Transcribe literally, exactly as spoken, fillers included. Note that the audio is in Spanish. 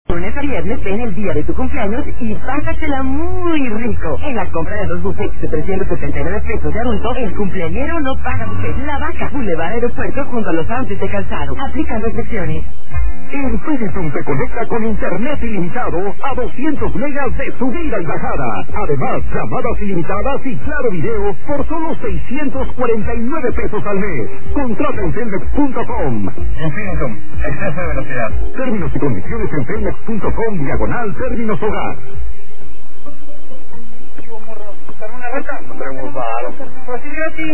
Lunes a viernes ven el día de tu cumpleaños y pásatela muy rico. En la compra de dos buffets de trescientos setenta y nueve pesos de adulto, el cumpleañero no paga buffet. La Vaca, Boulevard Aeropuerto junto a los Andes de Calzado. Aplican restricciones. El Feditum te conecta con internet ilimitado a doscientos megas de subida y bajada. Además, llamadas ilimitadas y claro video por solo seiscientos cuarenta y nueve pesos al mes. Contrata en telmex punto com. Infinitum, exceso de velocidad. Términos y condiciones en telmex punto com diagonal términos hogar. ¿Una rata? No tenemos varo. Pues sí,